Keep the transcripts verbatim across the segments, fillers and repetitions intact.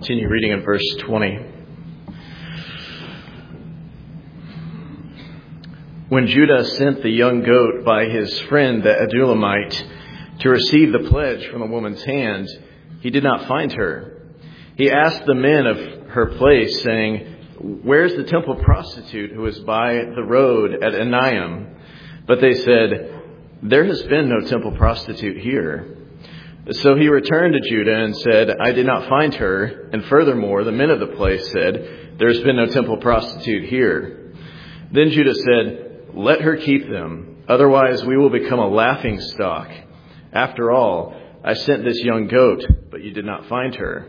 continue reading in verse twenty. When Judah sent the young goat by his friend the Adullamite to receive the pledge from the woman's hand, he did not find her. He asked the men of her place, saying, "Where's the temple prostitute who was by the road at Enaim?" But they said, "There has been no temple prostitute here." So he returned to Judah and said, "I did not find her." And furthermore, the men of the place said, "There's been no temple prostitute here." Then Judah said, "Let her keep them. Otherwise we will become a laughing stock. After all, I sent this young goat, but you did not find her."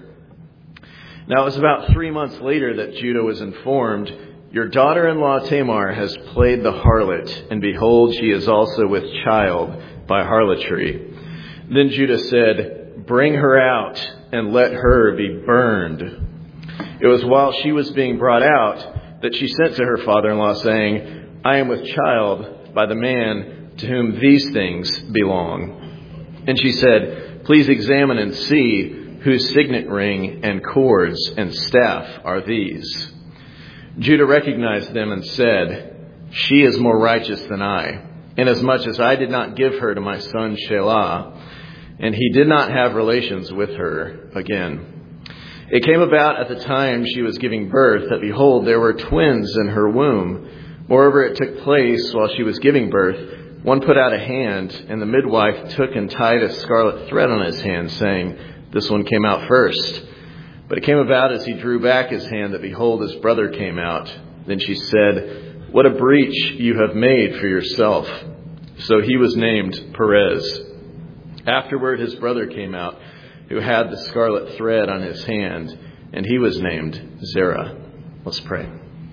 Now it was about three months later that Judah was informed, "Your daughter-in-law Tamar has played the harlot, and behold, she is also with child by harlotry." Then Judah said, "Bring her out and let her be burned." It was while she was being brought out that she sent to her father-in-law, saying, "I am with child by the man to whom these things belong." And she said, "Please examine and see whose signet ring and cords and staff are these." Judah recognized them and said, "She is more righteous than I, inasmuch as I did not give her to my son Shelah, and he did not have relations with her again. It came about at the time she was giving birth that, behold, there were twins in her womb. Moreover, it took place while she was giving birth. One put out a hand, and the midwife took and tied a scarlet thread on his hand, saying, 'This one came out first.' But it came about as he drew back his hand that, behold, his brother came out. Then she said, 'What a breach you have made for yourself.' So he was named Perez. Afterward, his brother came out, who had the scarlet thread on his hand, and he was named Zerah." Let's pray.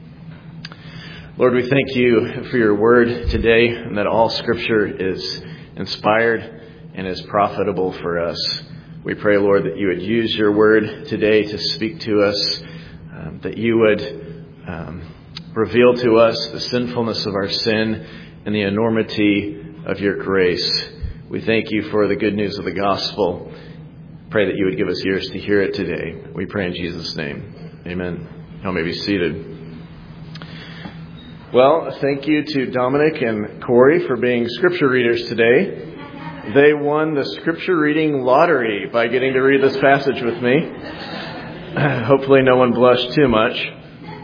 Lord, we thank you for your word today, and that all Scripture is inspired and is profitable for us. We pray, Lord, that you would use your word today to speak to us, um, that you would um, reveal to us the sinfulness of our sin and the enormity of your grace. We thank you for the good news of the gospel. Pray that you would give us ears to hear it today. We pray in Jesus' name. Amen. Y'all may be seated. Well, thank you to Dominic and Corey for being scripture readers today. They won the scripture reading lottery by getting to read this passage with me. Hopefully no one blushed too much.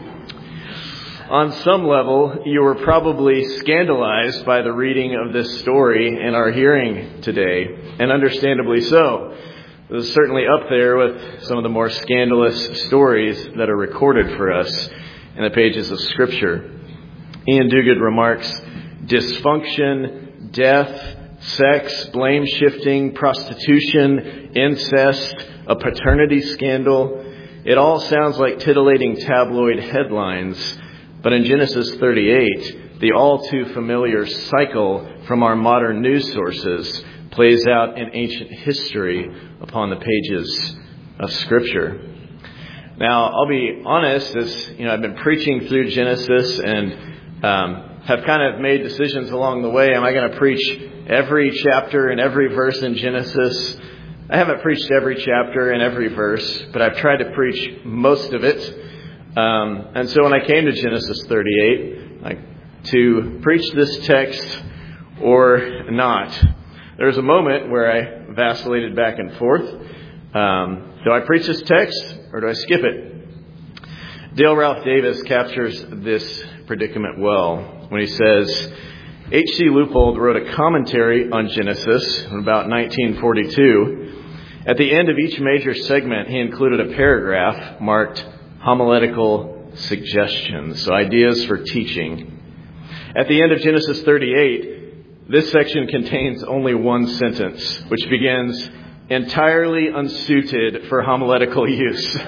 On some level, you were probably scandalized by the reading of this story in our hearing today, and understandably so. It was certainly up there with some of the more scandalous stories that are recorded for us in the pages of Scripture. Ian Duguid remarks, "Dysfunction, death, sex, blame-shifting, prostitution, incest, a paternity scandal. It all sounds like titillating tabloid headlines. But in Genesis thirty-eight, the all-too-familiar cycle from our modern news sources plays out in ancient history upon the pages of Scripture." Now, I'll be honest, as you know, I've been preaching through Genesis and um, have kind of made decisions along the way. Am I going to preach every chapter and every verse in Genesis? I haven't preached every chapter and every verse, but I've tried to preach most of it. Um, and so when I came to Genesis thirty-eight, like, to preach this text or not, there was a moment where I vacillated back and forth. Um, do I preach this text or do I skip it? Dale Ralph Davis captures this predicament well when he says, H C Leupold wrote a commentary on Genesis in about nineteen forty-two. At the end of each major segment, he included a paragraph marked homiletical suggestions, so ideas for teaching. At the end of Genesis thirty-eight, this section contains only one sentence, which begins, "entirely unsuited for homiletical use."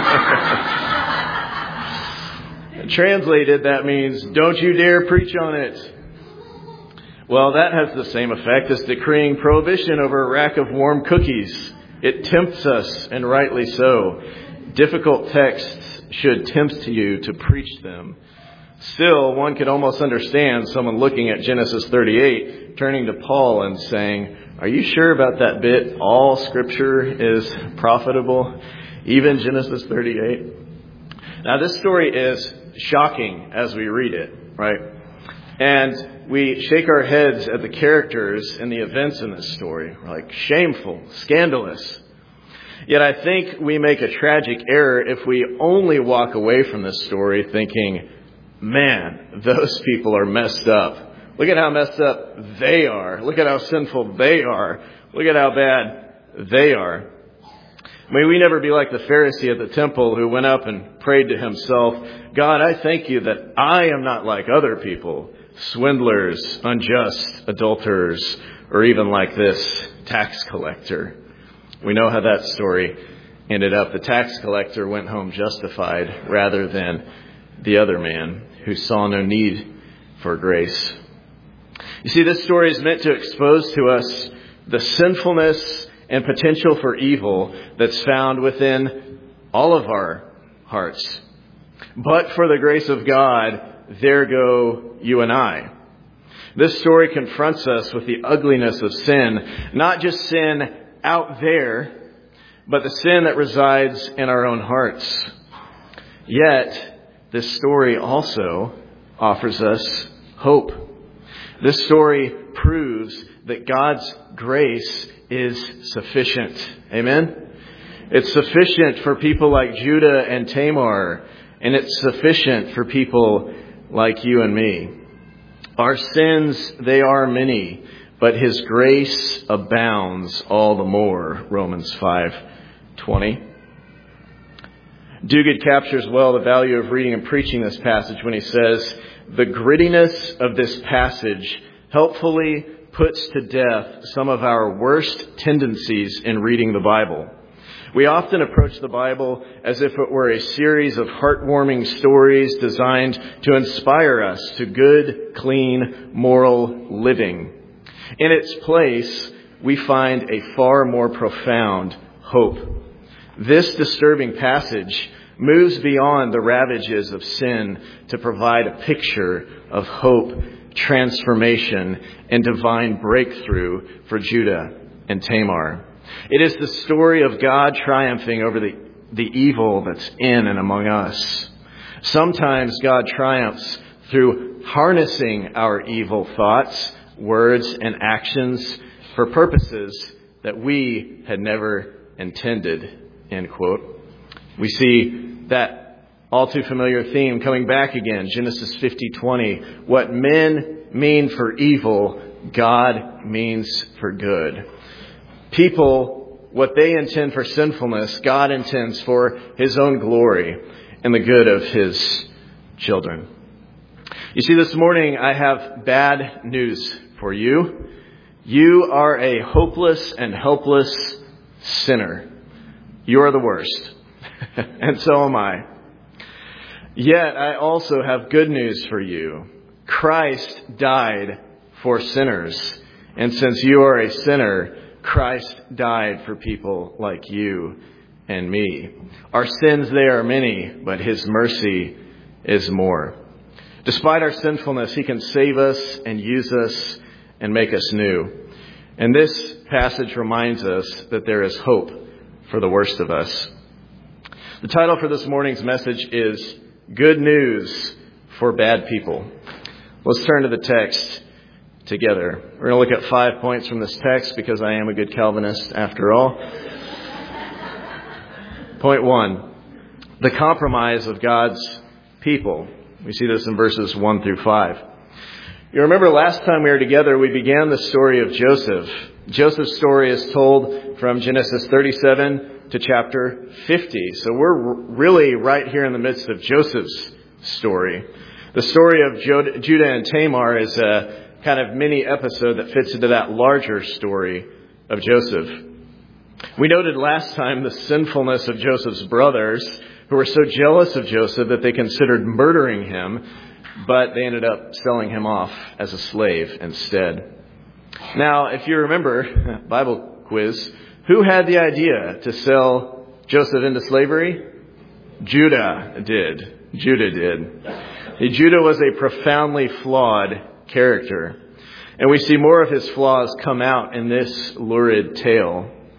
Translated, that means, "don't you dare preach on it." Well, that has the same effect as decreeing prohibition over a rack of warm cookies. It tempts us, and rightly so. Difficult texts should tempt you to preach them. Still, one could almost understand someone looking at Genesis thirty-eight, turning to Paul and saying, "Are you sure about that bit? All Scripture is profitable." Even Genesis thirty-eight. Now, this story is shocking as we read it, right? And we shake our heads at the characters and the events in this story. We're like, shameful, scandalous. Yet I think we make a tragic error if we only walk away from this story thinking, man, those people are messed up. Look at how messed up they are. Look at how sinful they are. Look at how bad they are. May we never be like the Pharisee at the temple who went up and prayed to himself, God, I thank you that I am not like other people, swindlers, unjust, adulterers, or even like this tax collector. We know how that story ended up. The tax collector went home justified rather than the other man who saw no need for grace. You see, this story is meant to expose to us the sinfulness and potential for evil that's found within all of our hearts. But for the grace of God, there go you and I. This story confronts us with the ugliness of sin, not just sin out there, but the sin that resides in our own hearts. Yet, this story also offers us hope. This story proves that God's grace is sufficient. Amen? It's sufficient for people like Judah and Tamar, and it's sufficient for people like you and me. Our sins, they are many, but His grace abounds all the more. Romans five twenty. Duguid captures well the value of reading and preaching this passage when he says, the grittiness of this passage helpfully puts to death some of our worst tendencies in reading the Bible. We often approach the Bible as if it were a series of heartwarming stories designed to inspire us to good, clean, moral living. In its place, we find a far more profound hope. This disturbing passage moves beyond the ravages of sin to provide a picture of hope, transformation, and divine breakthrough for Judah and Tamar. It is the story of God triumphing over the, the evil that's in and among us. Sometimes God triumphs through harnessing our evil thoughts, words, and actions for purposes that we had never intended, end quote. We see that all too familiar theme coming back again, Genesis fifty twenty. What men mean for evil, God means for good. People, what they intend for sinfulness, God intends for His own glory and the good of His children. You see, this morning I have bad news for you. You are a hopeless and helpless sinner. You are the worst. And so am I. Yet I also have good news for you. Christ died for sinners. And since you are a sinner, Christ died for people like you and me. Our sins, they are many, but His mercy is more. Despite our sinfulness, He can save us and use us and make us new. And this passage reminds us that there is hope for the worst of us. The title for this morning's message is Good News for Bad People. Let's turn to the text together. We're going to look at five points from this text because I am a good Calvinist after all. Point one, the compromise of God's people. We see this in verses one through five. You remember last time we were together, we began the story of Joseph. Joseph's story is told from Genesis thirty-seven to chapter fifty. So we're really right here in the midst of Joseph's story. The story of Judah and Tamar is a kind of mini episode that fits into that larger story of Joseph. We noted last time the sinfulness of Joseph's brothers, who were so jealous of Joseph that they considered murdering him, but they ended up selling him off as a slave instead. Now, if you remember, Bible quiz, who had the idea to sell Joseph into slavery? Judah did. Judah did. Judah was a profoundly flawed character. And we see more of his flaws come out in this lurid tale.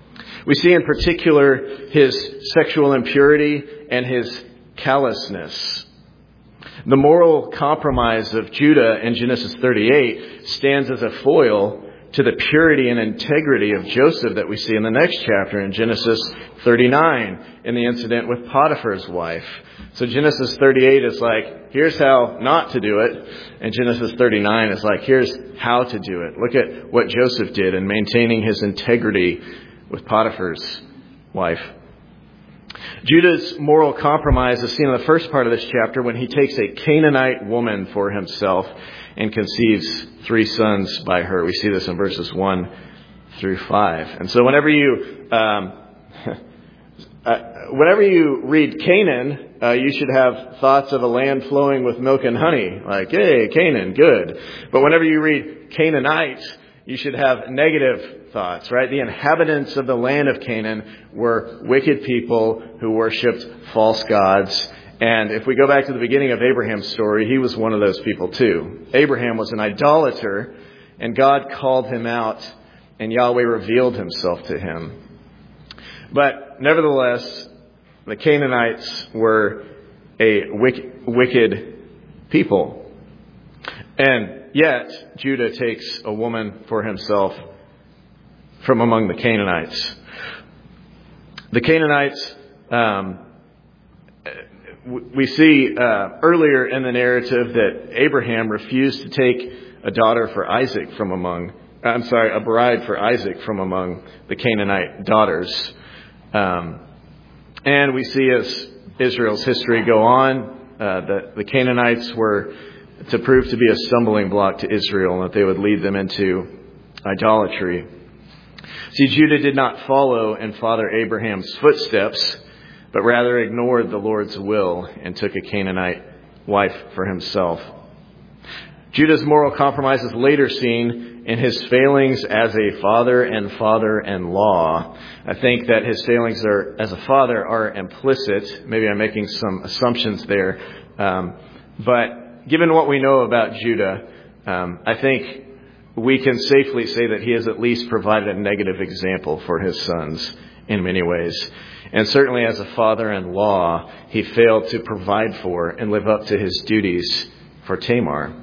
We see in particular his sexual impurity and his callousness. The moral compromise of Judah in Genesis thirty-eight stands as a foil to the purity and integrity of Joseph that we see in the next chapter in Genesis thirty-nine in the incident with Potiphar's wife. So Genesis thirty-eight is like, here's how not to do it. And Genesis thirty-nine is like, here's how to do it. Look at what Joseph did in maintaining his integrity with Potiphar's wife. Judah's moral compromise is seen in the first part of this chapter when he takes a Canaanite woman for himself and conceives three sons by her. We see this in verses one through five. And so whenever you um, uh, whenever you read Canaan, uh, you should have thoughts of a land flowing with milk and honey. Like, hey, Canaan, good. But whenever you read Canaanite, you should have negative thoughts, right? The inhabitants of the land of Canaan were wicked people who worshipped false gods. And if we go back to the beginning of Abraham's story, he was one of those people too. Abraham was an idolater, and God called him out, and Yahweh revealed himself to him. But nevertheless, the Canaanites were a wicked people. And yet, Judah takes a woman for himself from among the Canaanites. The Canaanites, um, we see uh, earlier in the narrative that Abraham refused to take a daughter for Isaac from among, I'm sorry, a bride for Isaac from among the Canaanite daughters. Um, and we see as Israel's history go on, uh, that the Canaanites were to prove to be a stumbling block to Israel, and that they would lead them into idolatry. See, Judah did not follow in Father Abraham's footsteps, but rather ignored the Lord's will and took a Canaanite wife for himself. Judah's moral compromise is later seen in his failings as a father and father-in-law. I think that his failings are, as a father are implicit. Maybe I'm making some assumptions there. Um, but given what we know about Judah, um, I think we can safely say that he has at least provided a negative example for his sons in many ways. And certainly as a father-in-law, he failed to provide for and live up to his duties for Tamar.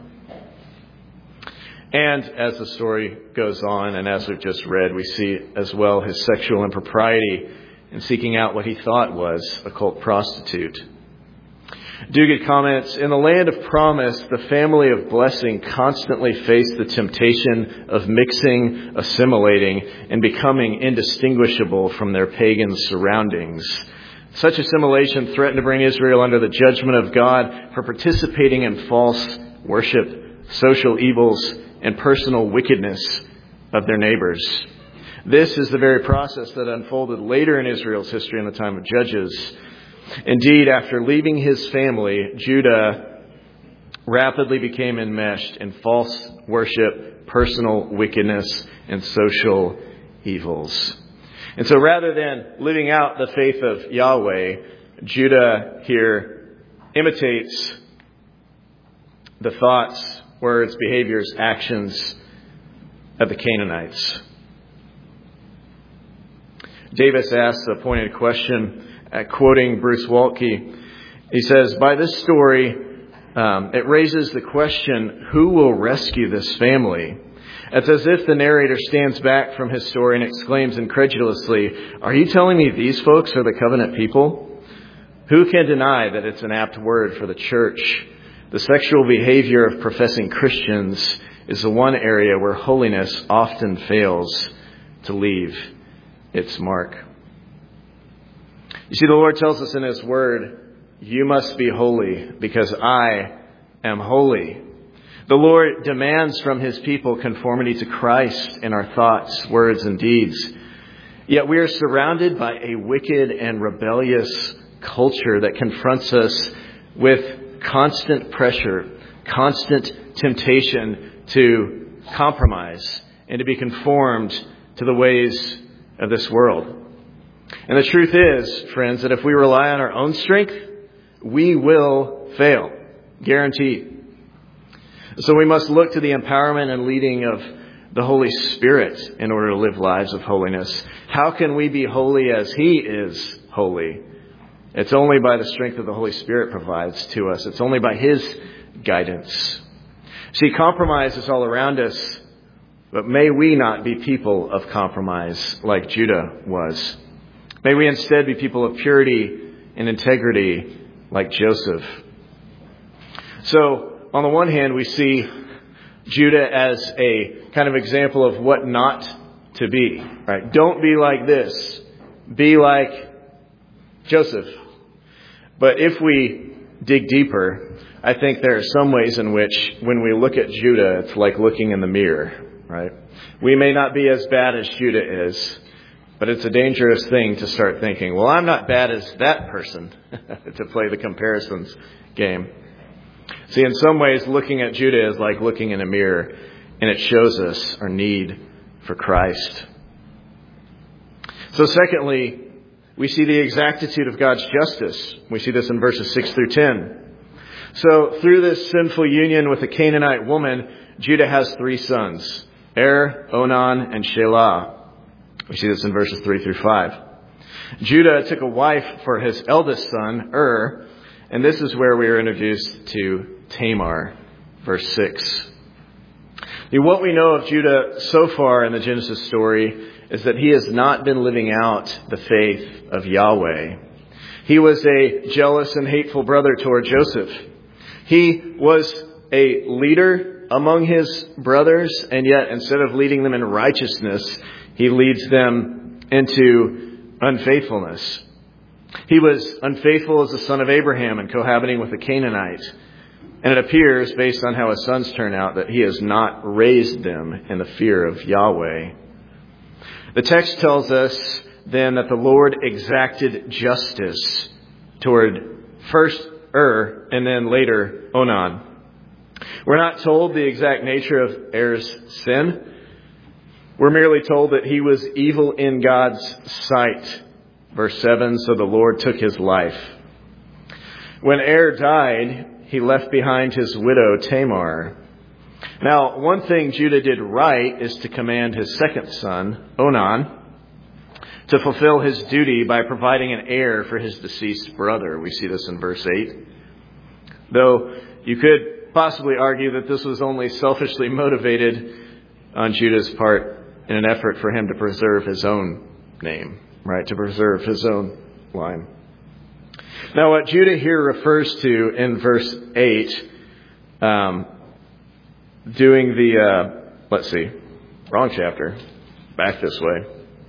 And as the story goes on, and as we've just read, we see as well his sexual impropriety in seeking out what he thought was a cult prostitute. Duguid comments, in the land of promise, the family of blessing constantly faced the temptation of mixing, assimilating, and becoming indistinguishable from their pagan surroundings. Such assimilation threatened to bring Israel under the judgment of God for participating in false worship, social evils, and personal wickedness of their neighbors. This is the very process that unfolded later in Israel's history in the time of Judges. Indeed, after leaving his family, Judah rapidly became enmeshed in false worship, personal wickedness, and social evils. And so rather than living out the faith of Yahweh, Judah here imitates the thoughts, words, behaviors, actions of the Canaanites. Davis asks a pointed question, uh, quoting Bruce Waltke. He says, by this story, um, it raises the question, who will rescue this family? It's as if the narrator stands back from his story and exclaims incredulously, are you telling me these folks are the covenant people? Who can deny that it's an apt word for the church? The sexual behavior of professing Christians is the one area where holiness often fails to leave its mark. You see, the Lord tells us in His Word, you must be holy because I am holy. The Lord demands from His people conformity to Christ in our thoughts, words, and deeds. Yet we are surrounded by a wicked and rebellious culture that confronts us with constant pressure, constant temptation to compromise and to be conformed to the ways of this world. And the truth is, friends, that if we rely on our own strength, we will fail. Guaranteed. So we must look to the empowerment and leading of the Holy Spirit in order to live lives of holiness. How can we be holy as He is holy? It's only by the strength that the Holy Spirit provides to us. It's only by His guidance. See, compromise is all around us, but may we not be people of compromise like Judah was. May we instead be people of purity and integrity like Joseph. So, on the one hand, we see Judah as a kind of example of what not to be. Right? Don't be like this. Be like Joseph. But if we dig deeper, I think there are some ways in which when we look at Judah, it's like looking in the mirror. Right? We may not be as bad as Judah is, but it's a dangerous thing to start thinking, well, I'm not bad as that person, to play the comparisons game. See, in some ways, looking at Judah is like looking in a mirror, and it shows us our need for Christ. So secondly, we see the exactitude of God's justice. We see this in verses six through ten. So through this sinful union with a Canaanite woman, Judah has three sons, Er, Onan, and Shelah. We see this in verses three through five. Judah took a wife for his eldest son, Er, and this is where we are introduced to Tamar, verse six. Now, what we know of Judah so far in the Genesis story is that he has not been living out the faith of Yahweh. He was a jealous and hateful brother toward Joseph. He was a leader among his brothers, and yet instead of leading them in righteousness, he leads them into unfaithfulness. He was unfaithful as the son of Abraham and cohabiting with a Canaanite. And it appears, based on how his sons turn out, that he has not raised them in the fear of Yahweh. The text tells us then that the Lord exacted justice toward first Er and then later Onan. We're not told the exact nature of Er's sin. We're merely told that he was evil in God's sight. Verse seven, so the Lord took his life. When Er died, he left behind his widow Tamar. Now, one thing Judah did right is to command his second son, Onan, to fulfill his duty by providing an heir for his deceased brother. We see this in verse eight. Though you could possibly argue that this was only selfishly motivated on Judah's part in an effort for him to preserve his own name, right? To preserve his own line. Now, what Judah here refers to in verse eight, um, doing the, uh, let's see, wrong chapter, back this way.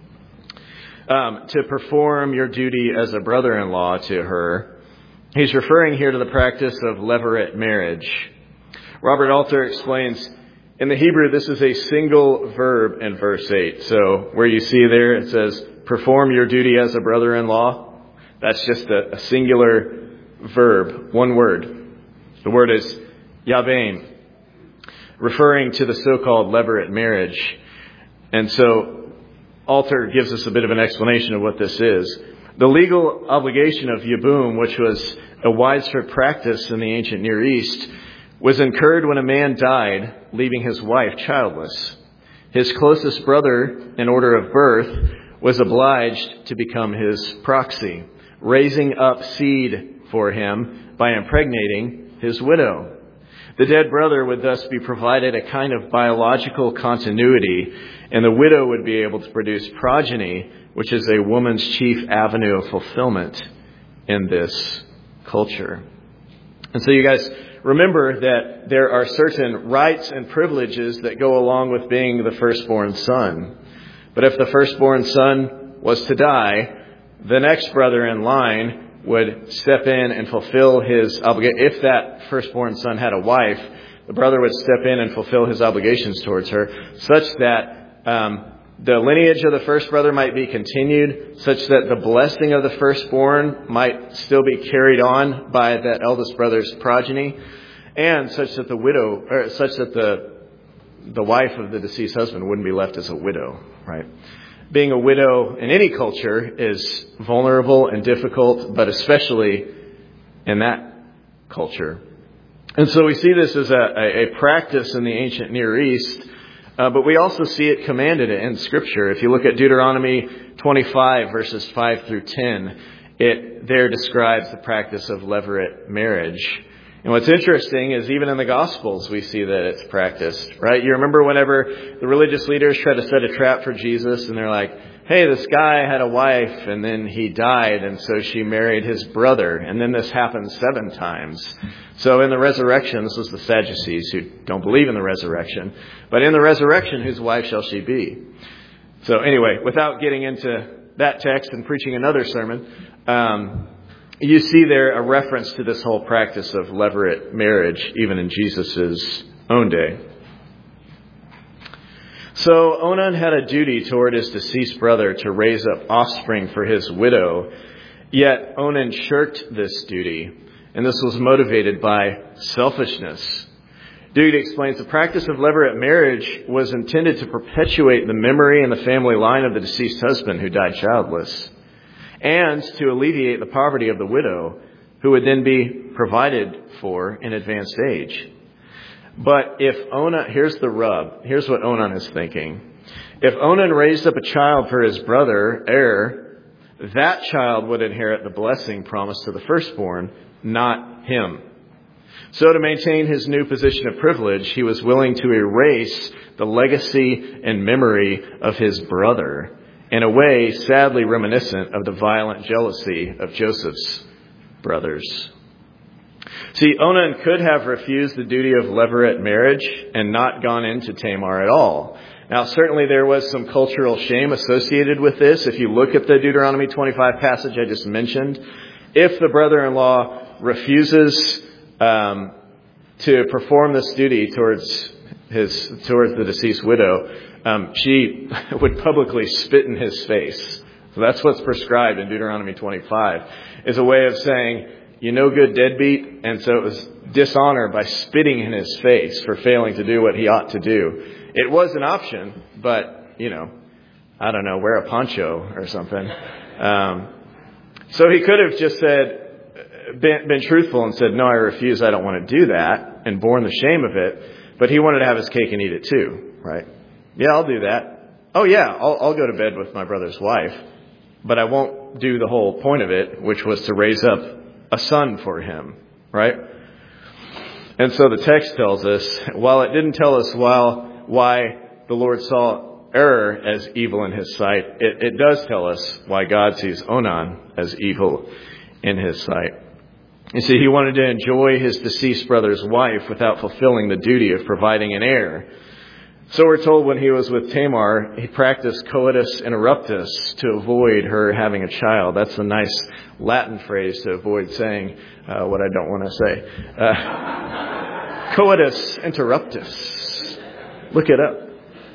Um, to perform your duty as a brother-in-law to her. He's referring here to the practice of levirate marriage. Robert Alter explains, in the Hebrew, this is a single verb in verse eight. So where you see there, it says, perform your duty as a brother-in-law. That's just a, a singular verb, one word. The word is yabein, referring to the so-called levirate marriage. And so Alter gives us a bit of an explanation of what this is. The legal obligation of yibum, which was a widespread practice in the ancient Near East, was incurred when a man died, leaving his wife childless. His closest brother, in order of birth, was obliged to become his proxy, raising up seed for him by impregnating his widow. The dead brother would thus be provided a kind of biological continuity, and the widow would be able to produce progeny, which is a woman's chief avenue of fulfillment in this culture. And so you guys remember that there are certain rights and privileges that go along with being the firstborn son. But if the firstborn son was to die, the next brother in line would step in and fulfill his obligation. If that firstborn son had a wife, the brother would step in and fulfill his obligations towards her, such that um, the lineage of the first brother might be continued, such that the blessing of the firstborn might still be carried on by that eldest brother's progeny, and such that the widow, or such that the the wife of the deceased husband wouldn't be left as a widow, right? Being a widow in any culture is vulnerable and difficult, but especially in that culture. And so we see this as a, a, a practice in the ancient Near East Uh, but we also see it commanded in Scripture. If you look at Deuteronomy twenty-five, verses five through ten, it there describes the practice of levirate marriage. And what's interesting is even in the Gospels we see that it's practiced, right? You remember whenever the religious leaders try to set a trap for Jesus and they're like, hey, this guy had a wife and then he died and so she married his brother. And then this happened seven times. So in the resurrection, this was the Sadducees who don't believe in the resurrection. But in the resurrection, whose wife shall she be? So anyway, without getting into that text and preaching another sermon, um, you see there a reference to this whole practice of levirate marriage, even in Jesus' own day. So Onan had a duty toward his deceased brother to raise up offspring for his widow, yet Onan shirked this duty, and this was motivated by selfishness. Dude explains the practice of levirate marriage was intended to perpetuate the memory and the family line of the deceased husband who died childless, and to alleviate the poverty of the widow, who would then be provided for in advanced age. But if Onan, here's the rub, here's what Onan is thinking. If Onan raised up a child for his brother, Er, that child would inherit the blessing promised to the firstborn, not him. So to maintain his new position of privilege, he was willing to erase the legacy and memory of his brother, in a way sadly reminiscent of the violent jealousy of Joseph's brothers. See, Onan could have refused the duty of levirate marriage and not gone into Tamar at all. Now, certainly there was some cultural shame associated with this. If you look at the Deuteronomy twenty-five passage I just mentioned, if the brother-in-law refuses um, to perform this duty towards his towards the deceased widow, um, she would publicly spit in his face. So that's what's prescribed in Deuteronomy twenty-five, is a way of saying, you no good deadbeat, and so it was dishonor by spitting in his face for failing to do what he ought to do. It was an option, but, you know, I don't know, wear a poncho or something. Um, so he could have just said, been, been truthful and said, no, I refuse, I don't want to do that, and borne the shame of it. But he wanted to have his cake and eat it too, right? Yeah, I'll do that. Oh yeah, I'll, I'll go to bed with my brother's wife, but I won't do the whole point of it, which was to raise up a son for him, right? And so the text tells us, while it didn't tell us while, why the Lord saw error as evil in his sight, it, it does tell us why God sees Onan as evil in his sight. You see, he wanted to enjoy his deceased brother's wife without fulfilling the duty of providing an heir. So we're told when he was with Tamar, he practiced coitus interruptus to avoid her having a child. That's a nice Latin phrase to avoid saying uh, what I don't want to say. Uh, coitus interruptus. Look it up.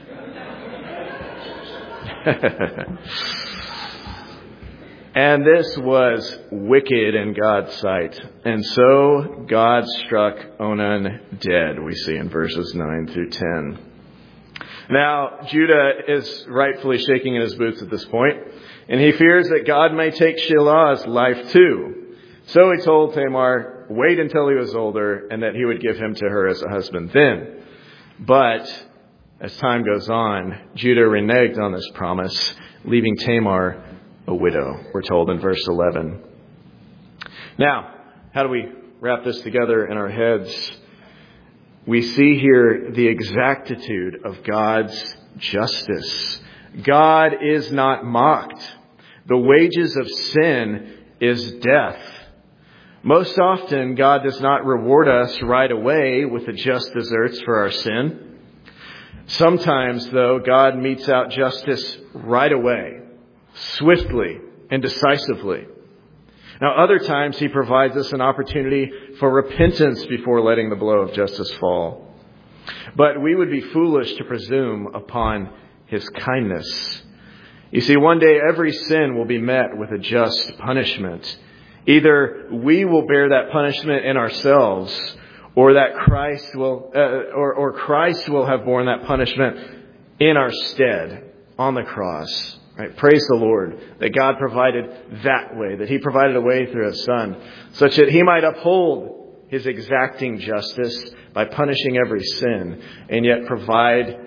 And this was wicked in God's sight. And so God struck Onan dead, we see in verses nine through ten. Now, Judah is rightfully shaking in his boots at this point, and he fears that God may take Shilah's life too. So he told Tamar, wait until he was older, and that he would give him to her as a husband then. But as time goes on, Judah reneged on this promise, leaving Tamar a widow, we're told in verse eleven. Now, how do we wrap this together in our heads? We see here the exactitude of God's justice. God is not mocked. The wages of sin is death. Most often, God does not reward us right away with the just deserts for our sin. Sometimes, though, God metes out justice right away, swiftly and decisively. Now, other times he provides us an opportunity for repentance before letting the blow of justice fall. But we would be foolish to presume upon his kindness. You see, one day every sin will be met with a just punishment. Either we will bear that punishment in ourselves, or that Christ will, uh, or, or Christ will have borne that punishment in our stead on the cross. Right? Praise the Lord that God provided that way, that he provided a way through his Son, such that he might uphold his exacting justice by punishing every sin, and yet provide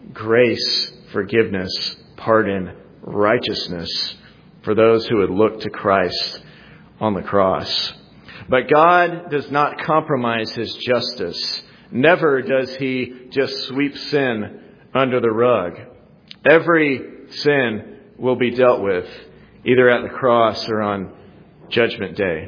grace, forgiveness, pardon, righteousness for those who would look to Christ on the cross. But God does not compromise his justice. Never does he just sweep sin under the rug. Every sin will be dealt with, either at the cross or on Judgment Day.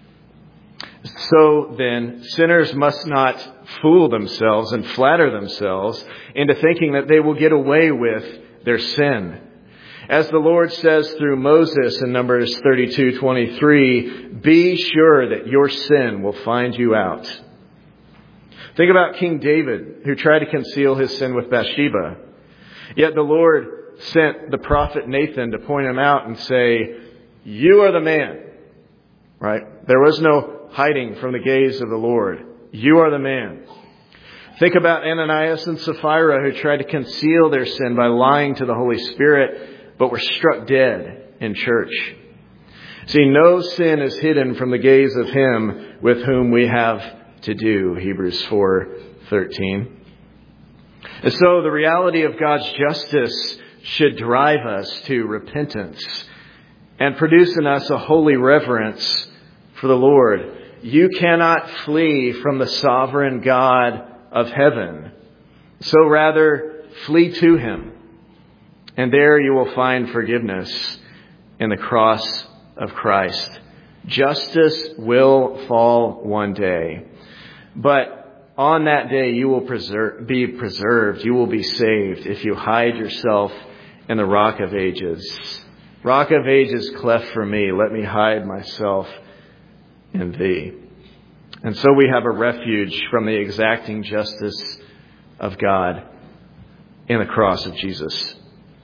So then, sinners must not fool themselves and flatter themselves into thinking that they will get away with their sin. As the Lord says through Moses in Numbers thirty-two twenty-three, be sure that your sin will find you out. Think about King David, who tried to conceal his sin with Bathsheba. Yet the Lord sent the prophet Nathan to point him out and say, you are the man. Right? There was no hiding from the gaze of the Lord. You are the man. Think about Ananias and Sapphira, who tried to conceal their sin by lying to the Holy Spirit, but were struck dead in church. See, no sin is hidden from the gaze of him with whom we have to do, Hebrews four thirteen. And so the reality of God's justice should drive us to repentance and produce in us a holy reverence for the Lord. You cannot flee from the sovereign God of heaven. So rather, flee to him. And there you will find forgiveness in the cross of Christ. Justice will fall one day. But on that day, you will preserve, be preserved. You will be saved if you hide yourself in the Rock of Ages. Rock of Ages, cleft for me. Let me hide myself in thee. And so we have a refuge from the exacting justice of God in the cross of Jesus.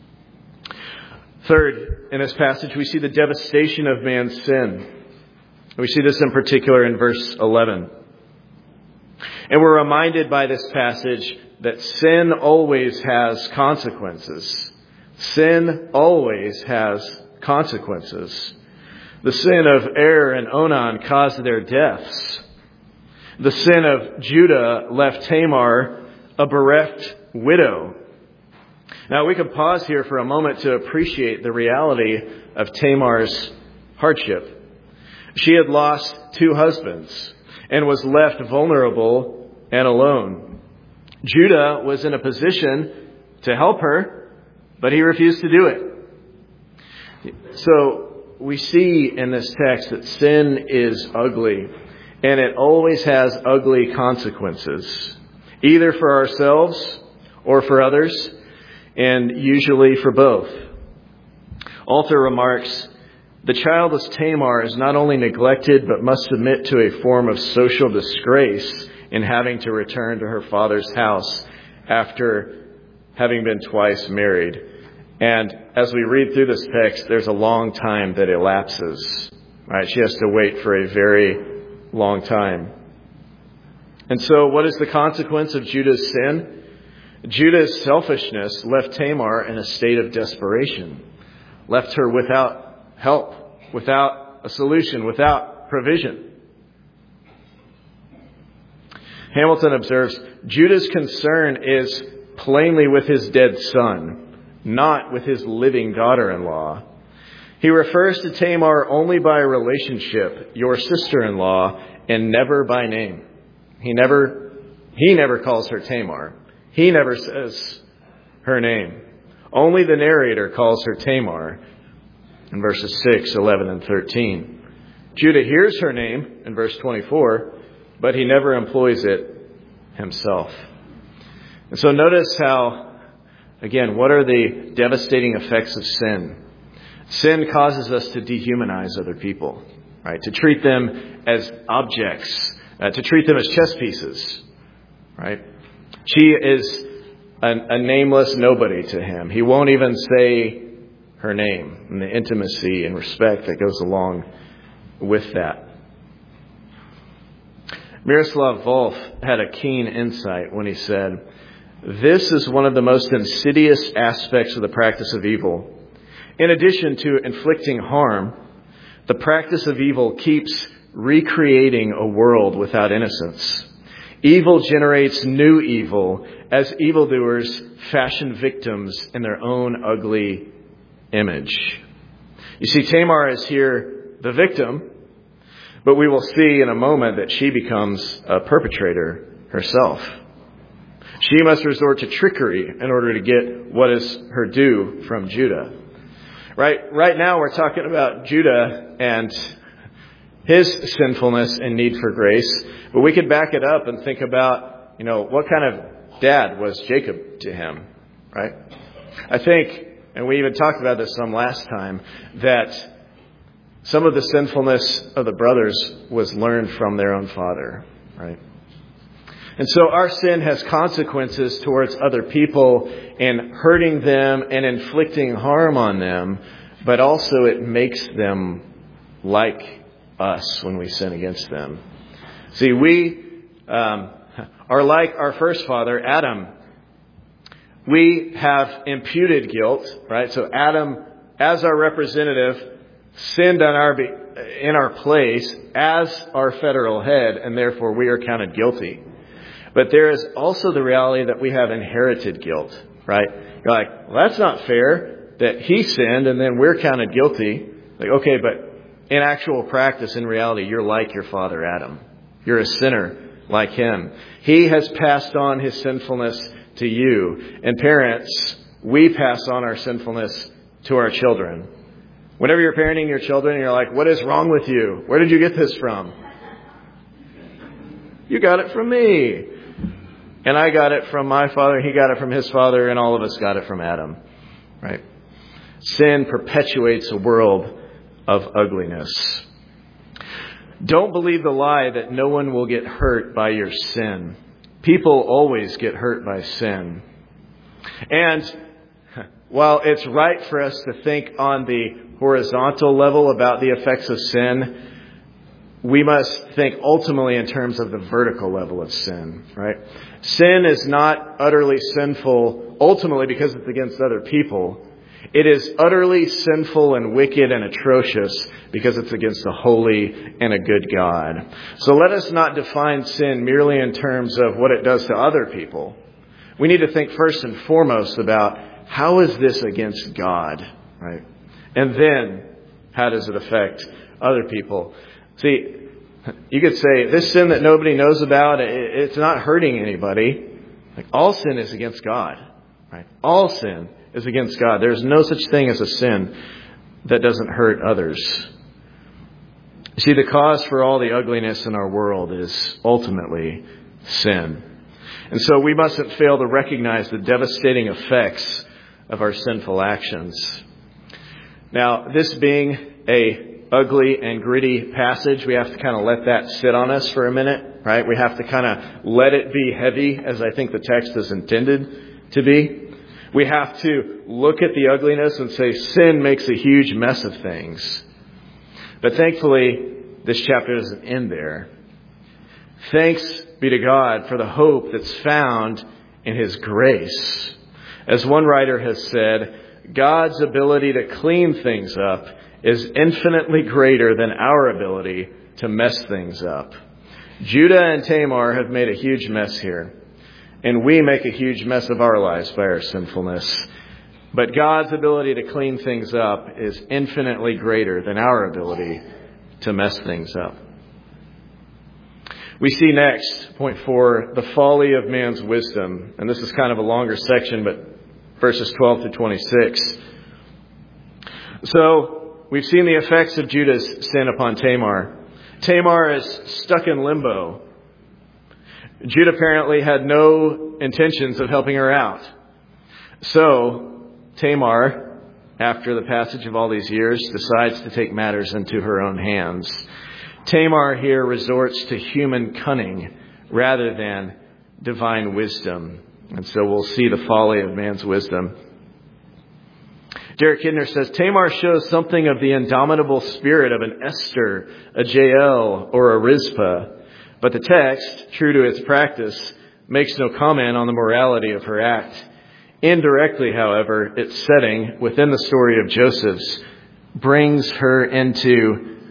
Third, in this passage, we see the devastation of man's sin. We see this in particular in verse eleven. And we're reminded by this passage that sin always has consequences. Sin always has consequences. The sin of Er and Onan caused their deaths. The sin of Judah left Tamar a bereft widow. Now, we could pause here for a moment to appreciate the reality of Tamar's hardship. She had lost two husbands and was left vulnerable and alone. Judah was in a position to help her, but he refused to do it. So we see in this text that sin is ugly, and it always has ugly consequences, either for ourselves or for others, and usually for both. Alter remarks, the childless Tamar is not only neglected, but must submit to a form of social disgrace in having to return to her father's house after having been twice married. And as we read through this text, there's a long time that elapses. Right? She has to wait for a very long time. And so what is the consequence of Judah's sin? Judah's selfishness left Tamar in a state of desperation, left her without help, without a solution, without provision. Hamilton observes, Judah's concern is plainly with his dead son, not with his living daughter-in-law. He refers to Tamar only by relationship, your sister-in-law, and never by name. He never, he never calls her Tamar. He never says her name. Only the narrator calls her Tamar in verses six, eleven, and thirteen. Judah hears her name in verse twenty-four, but he never employs it himself. And so notice how, again, what are the devastating effects of sin? Sin causes us to dehumanize other people, right? To treat them as objects, uh, to treat them as chess pieces, right? She is a, a nameless nobody to him. He won't even say her name and the intimacy and respect that goes along with that. Miroslav Volf had a keen insight when he said, this is one of the most insidious aspects of the practice of evil. In addition to inflicting harm, the practice of evil keeps recreating a world without innocence. Evil generates new evil as evildoers fashion victims in their own ugly image. You see, Tamar is here the victim, but we will see in a moment that she becomes a perpetrator herself. She must resort to trickery in order to get what is her due from Judah. Right, right now we're talking about Judah and his sinfulness and need for grace. But we could back it up and think about, you know, what kind of dad was Jacob to him, right? I think, and we even talked about this some last time, that some of the sinfulness of the brothers was learned from their own father, right? And so our sin has consequences towards other people in hurting them and inflicting harm on them, but also it makes them like us when we sin against them. See, we um, are like our first father, Adam. We have imputed guilt, right? So Adam, as our representative, sinned on our in our place as our federal head, and therefore we are counted guilty. But there is also the reality that we have inherited guilt, right? You're like, well, that's not fair that he sinned and then we're counted guilty. Like, okay, but in actual practice, in reality, you're like your father Adam. You're a sinner like him. He has passed on his sinfulness to you. And parents, we pass on our sinfulness to our children. Whenever you're parenting your children, you're like, what is wrong with you? Where did you get this from? You got it from me. And I got it from my father, he got it from his father, and all of us got it from Adam. Right? Sin perpetuates a world of ugliness. Don't believe the lie that no one will get hurt by your sin. People always get hurt by sin. And while it's right for us to think on the horizontal level about the effects of sin, we must think ultimately in terms of the vertical level of sin, right? Sin is not utterly sinful ultimately because it's against other people. It is utterly sinful and wicked and atrocious because it's against a holy and a good God. So let us not define sin merely in terms of what it does to other people. We need to think first and foremost about how is this against God, right? And then how does it affect other people? See, you could say this sin that nobody knows about, it's not hurting anybody. Like all sin is against God, right? All sin is against God. There's no such thing as a sin that doesn't hurt others. See, the cause for all the ugliness in our world is ultimately sin. And so we mustn't fail to recognize the devastating effects of our sinful actions. Now, this being a ugly and gritty passage, we have to kind of let that sit on us for a minute, right? We have to kind of let it be heavy, as I think the text is intended to be. We have to look at the ugliness and say sin makes a huge mess of things. But thankfully, this chapter doesn't end there. Thanks be to God for the hope that's found in His grace. As one writer has said, God's ability to clean things up is infinitely greater than our ability to mess things up. Judah and Tamar have made a huge mess here. And we make a huge mess of our lives by our sinfulness. But God's ability to clean things up is infinitely greater than our ability to mess things up. We see next, point four, the folly of man's wisdom. And this is kind of a longer section, but verses twelve to twenty-six. So, we've seen the effects of Judah's sin upon Tamar. Tamar is stuck in limbo. Judah apparently had no intentions of helping her out. So, Tamar, after the passage of all these years, decides to take matters into her own hands. Tamar here resorts to human cunning rather than divine wisdom. And so we'll see the folly of man's wisdom. Derek Kidner says, Tamar shows something of the indomitable spirit of an Esther, a Jael, or a Rizpah. But the text, true to its practice, makes no comment on the morality of her act. Indirectly, however, its setting within the story of Joseph's brings her into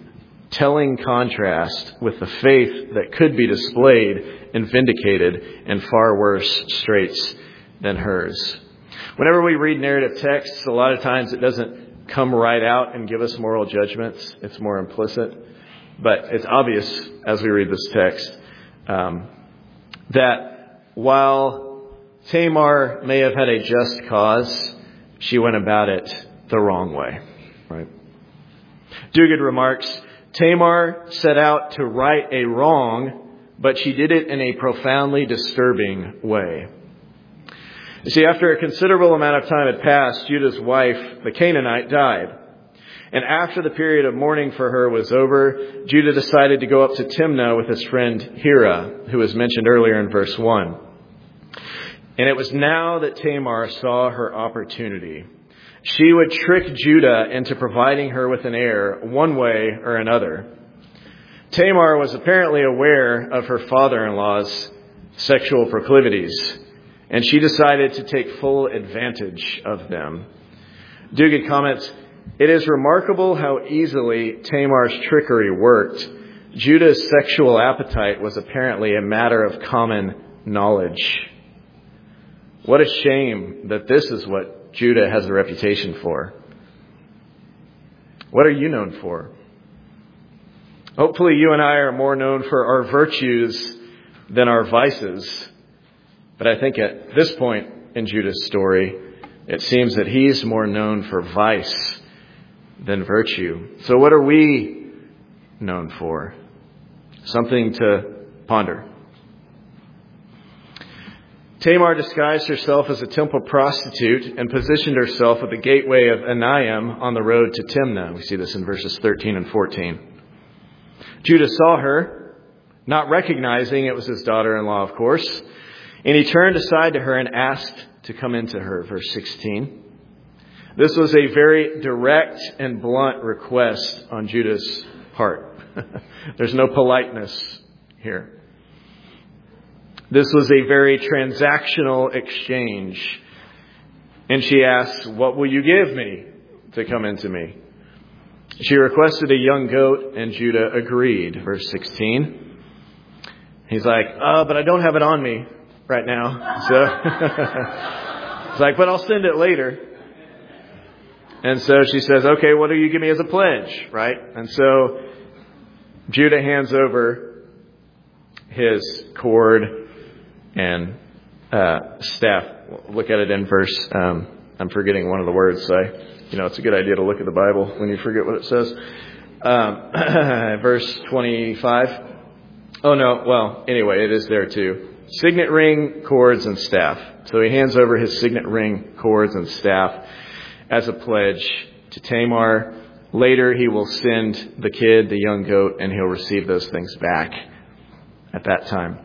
telling contrast with the faith that could be displayed and vindicated in far worse straits than hers. Whenever we read narrative texts, a lot of times it doesn't come right out and give us moral judgments. It's more implicit. But it's obvious as we read this text um, that while Tamar may have had a just cause, she went about it the wrong way. Right? Duguid remarks, Tamar set out to right a wrong, but she did it in a profoundly disturbing way. You see, after a considerable amount of time had passed, Judah's wife, the Canaanite, died. And after the period of mourning for her was over, Judah decided to go up to Timnah with his friend Hira, who was mentioned earlier in verse one. And it was now that Tamar saw her opportunity. She would trick Judah into providing her with an heir one way or another. Tamar was apparently aware of her father-in-law's sexual proclivities, and she decided to take full advantage of them. Duguid comments, it is remarkable how easily Tamar's trickery worked. Judah's sexual appetite was apparently a matter of common knowledge. What a shame that this is what Judah has a reputation for. What are you known for? Hopefully you and I are more known for our virtues than our vices. But I think at this point in Judah's story, it seems that he's more known for vice than virtue. So what are we known for? Something to ponder. Tamar disguised herself as a temple prostitute and positioned herself at the gateway of Anaim on the road to Timnah. We see this in verses thirteen and fourteen. Judah saw her, not recognizing it was his daughter-in-law, of course, and he turned aside to her and asked to come into her. Verse sixteen. This was a very direct and blunt request on Judah's part. There's no politeness here. This was a very transactional exchange. And she asks, what will you give me to come into me? She requested a young goat, and Judah agreed. Verse sixteen. He's like, uh, but I don't have it on me right now. So it's like, but I'll send it later. And so she says, okay, what do you give me as a pledge? Right? And so Judah hands over his cord and uh, staff. Look at it in verse, um, I'm forgetting one of the words. So I, you know, it's a good idea to look at the Bible when you forget what it says. Um, verse twenty-five. Oh, no. Well, anyway, it is there too. Signet ring, cords, and staff. So he hands over his signet ring, cords, and staff as a pledge to Tamar. Later, he will send the kid, the young goat, and he'll receive those things back at that time.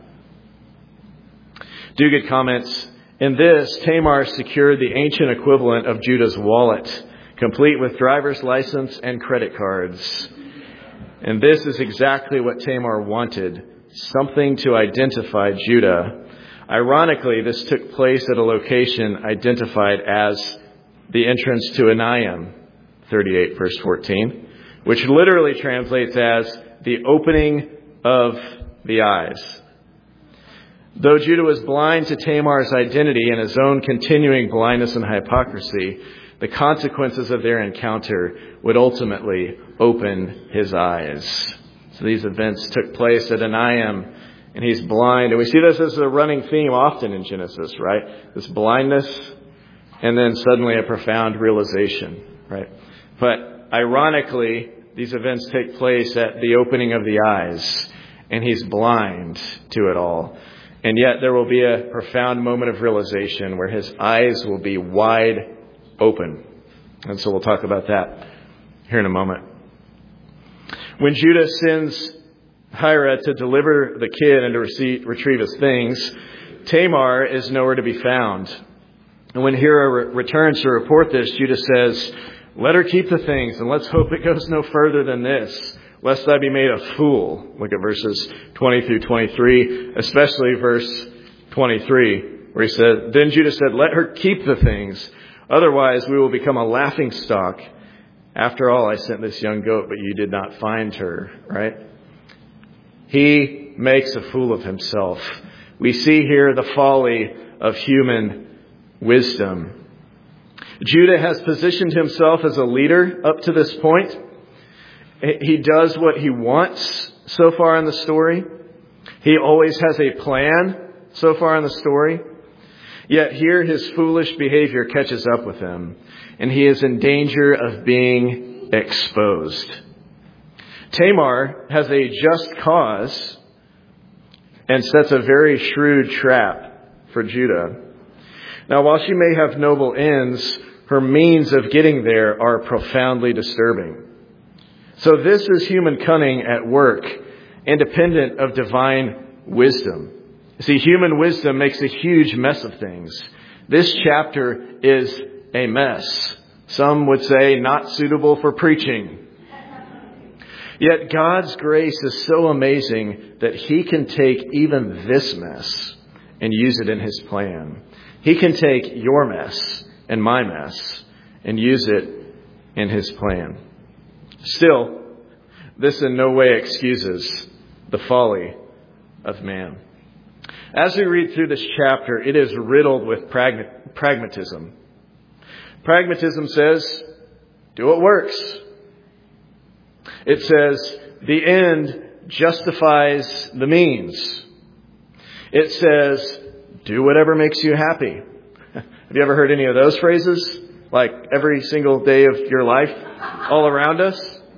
Duguid comments, in this, Tamar secured the ancient equivalent of Judah's wallet, complete with driver's license and credit cards. And this is exactly what Tamar wanted, something to identify Judah. Ironically, this took place at a location identified as the entrance to Anaim, thirty-eight, verse fourteen, which literally translates as the opening of the eyes. Though Judah was blind to Tamar's identity and his own continuing blindness and hypocrisy, the consequences of their encounter would ultimately open his eyes. So these events took place at Anaim, and he's blind. And we see this as a running theme often in Genesis, right? This blindness, and then suddenly a profound realization, right? But ironically, these events take place at the opening of the eyes, and he's blind to it all. And yet there will be a profound moment of realization where his eyes will be wide open. And so we'll talk about that here in a moment. When Judah sends Hira to deliver the kid and to receive, retrieve his things, Tamar is nowhere to be found. And when Hira re- returns to report this, Judah says, let her keep the things, and let's hope it goes no further than this, lest I be made a fool. Look at verses twenty through twenty-three, especially verse twenty-three, where he said, then Judah said, let her keep the things, otherwise we will become a laughing stock After all, I sent this young goat, but you did not find her, right? He makes a fool of himself. We see here the folly of human wisdom. Judah has positioned himself as a leader up to this point. He does what he wants so far in the story. He always has a plan so far in the story. Yet here his foolish behavior catches up with him, and he is in danger of being exposed. Tamar has a just cause and sets a very shrewd trap for Judah. Now, while she may have noble ends, her means of getting there are profoundly disturbing. So this is human cunning at work, independent of divine wisdom. See, human wisdom makes a huge mess of things. This chapter is a mess. Some would say not suitable for preaching. Yet God's grace is so amazing that He can take even this mess and use it in His plan. He can take your mess and my mess and use it in His plan. Still, this in no way excuses the folly of man. As we read through this chapter, it is riddled with pragma- pragmatism. Pragmatism says, do what works. It says, the end justifies the means. It says, do whatever makes you happy. Have you ever heard any of those phrases? Like every single day of your life all around us?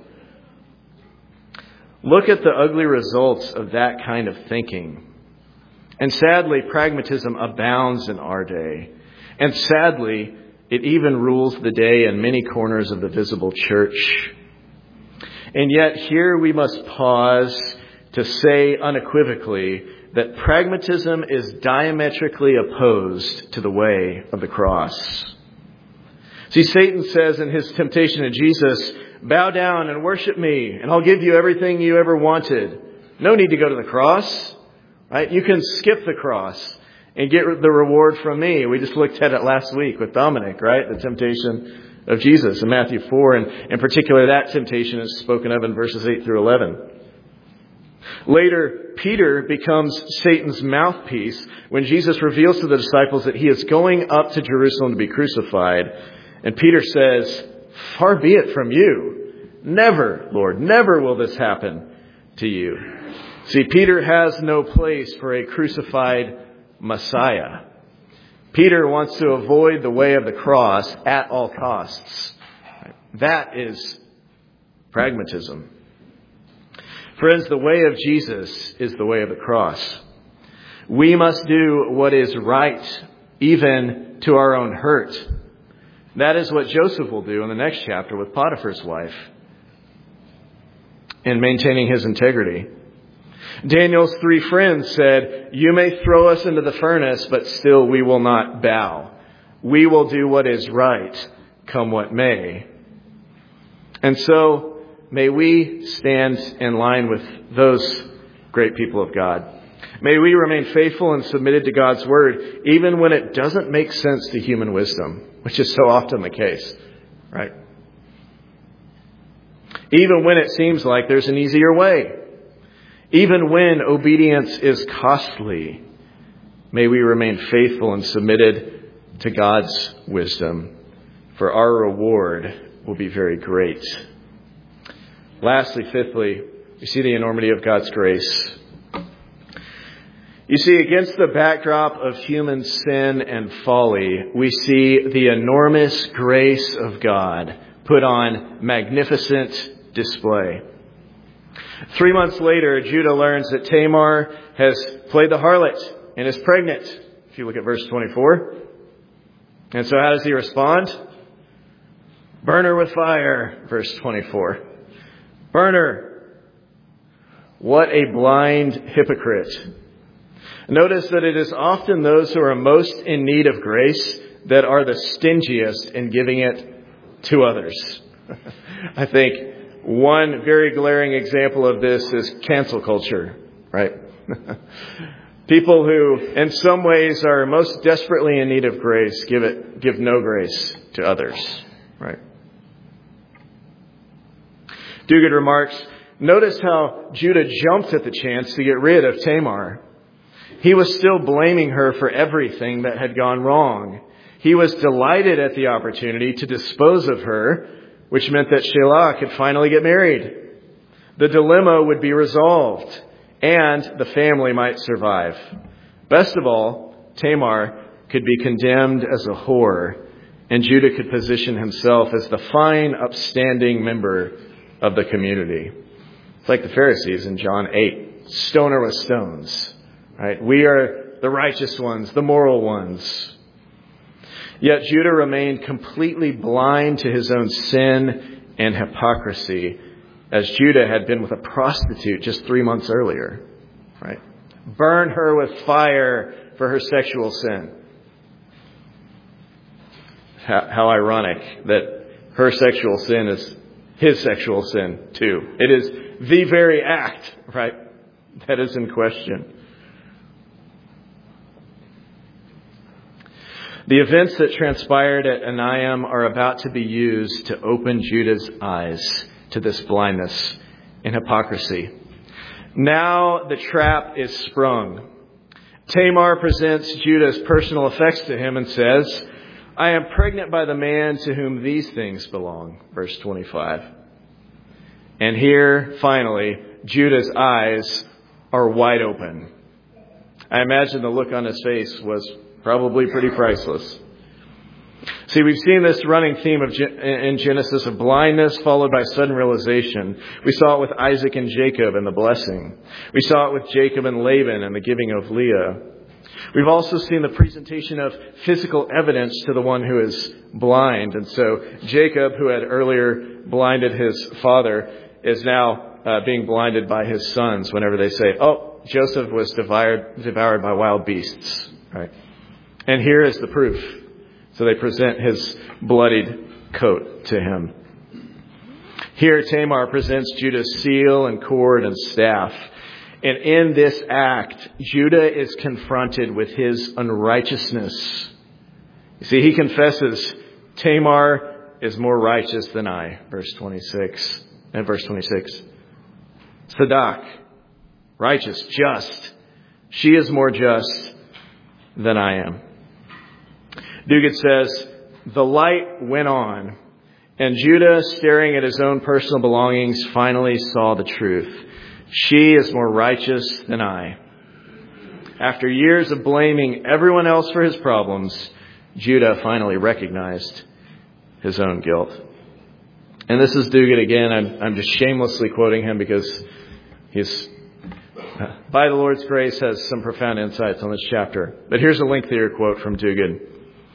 Look at the ugly results of that kind of thinking. And sadly, pragmatism abounds in our day. And sadly, it even rules the day in many corners of the visible church. And yet here we must pause to say unequivocally that pragmatism is diametrically opposed to the way of the cross. See, Satan says in his temptation to Jesus, bow down and worship me, and I'll give you everything you ever wanted. No need to go to the cross. Right? You can skip the cross and get the reward from me. We just looked at it last week with Dominic, right? The temptation of Jesus in Matthew four. And in particular, that temptation is spoken of in verses eight through eleven. Later, Peter becomes Satan's mouthpiece when Jesus reveals to the disciples that he is going up to Jerusalem to be crucified. And Peter says, far be it from you. Never, Lord, never will this happen to you. See, Peter has no place for a crucified Messiah. Peter wants to avoid the way of the cross at all costs. That is pragmatism. Friends, the way of Jesus is the way of the cross. We must do what is right, even to our own hurt. That is what Joseph will do in the next chapter with Potiphar's wife in maintaining his integrity. Daniel's three friends said, you may throw us into the furnace, but still we will not bow. We will do what is right, come what may. And so may we stand in line with those great people of God. May we remain faithful and submitted to God's word, even when it doesn't make sense to human wisdom, which is so often the case, right? Even when it seems like there's an easier way. Even when obedience is costly, may we remain faithful and submitted to God's wisdom, for our reward will be very great. Lastly, fifthly, we see the enormity of God's grace. You see, against the backdrop of human sin and folly, we see the enormous grace of God put on magnificent display. Three months later, Judah learns that Tamar has played the harlot and is pregnant. If you look at verse twenty-four. And so how does he respond? Burn her with fire, verse twenty-four. Burn her. What a blind hypocrite. Notice that it is often those who are most in need of grace that are the stingiest in giving it to others. I think one very glaring example of this is cancel culture, right? People who, in some ways, are most desperately in need of grace, give it, give no grace to others, right? Duguid remarks, notice how Judah jumped at the chance to get rid of Tamar. He was still blaming her for everything that had gone wrong. He was delighted at the opportunity to dispose of her, which meant that Shelah could finally get married. The dilemma would be resolved, and the family might survive. Best of all, Tamar could be condemned as a whore, and Judah could position himself as the fine, upstanding member of the community. It's like the Pharisees in John eight. Stone her with stones. Right? We are the righteous ones, the moral ones. Yet Judah remained completely blind to his own sin and hypocrisy, as Judah had been with a prostitute just three months earlier. Right? Burn her with fire for her sexual sin. How, how ironic that her sexual sin is his sexual sin too. It is the very act, right, that is in question. The events that transpired at Enayim are about to be used to open Judah's eyes to this blindness and hypocrisy. Now the trap is sprung. Tamar presents Judah's personal effects to him and says, I am pregnant by the man to whom these things belong. Verse twenty-five. And here, finally, Judah's eyes are wide open. I imagine the look on his face was probably pretty priceless. See, we've seen this running theme of in Genesis of blindness followed by sudden realization. We saw it with Isaac and Jacob and the blessing. We saw it with Jacob and Laban and the giving of Leah. We've also seen the presentation of physical evidence to the one who is blind. And so Jacob, who had earlier blinded his father, is now uh, being blinded by his sons whenever they say, oh, Joseph was devoured, devoured by wild beasts. Right? And here is the proof. So they present his bloodied coat to him. Here Tamar presents Judah's seal and cord and staff. And in this act, Judah is confronted with his unrighteousness. You see, he confesses, Tamar is more righteous than I. Verse twenty-six. And verse twenty-six. Sadak, righteous, just. She is more just than I am. Duguid says, the light went on, and Judah, staring at his own personal belongings, finally saw the truth. She is more righteous than I. After years of blaming everyone else for his problems, Judah finally recognized his own guilt. And this is Duguid again. I'm, I'm just shamelessly quoting him because he's, by the Lord's grace, has some profound insights on this chapter. But here's a lengthier quote from Duguid.